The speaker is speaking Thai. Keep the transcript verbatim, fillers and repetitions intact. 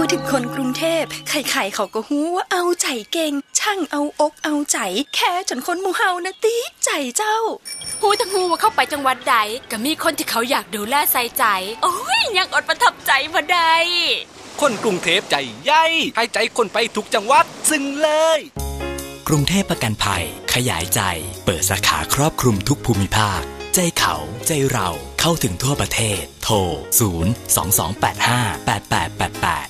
ถึงคนกรุงเทพใครๆเขาก็ฮู้ว่าเอาใจเก่งช่างเอาอกเอาใจแค่จนคนหมู่เฮานะติดใจเจ้าฮู้ทั้งฮู้ว่าเข้าไปจังหวัดใดก็มีคนที่เขาอยากดูแลใส่ใจโอ้ยยังอดประทับใจบ่ได้คนกรุงเทพใจใหญ่ให้ใจคนไปทุกจังหวัดซึ้งเลยกรุงเทพประกันภัยขยายใจเปิดสาขาครอบคลุมทุกภูมิภาคใจเขาใจเราเข้าถึงทั่วประเทศโทรศูนย์ สอง สอง แปด ห้า แปด แปด แปด แปด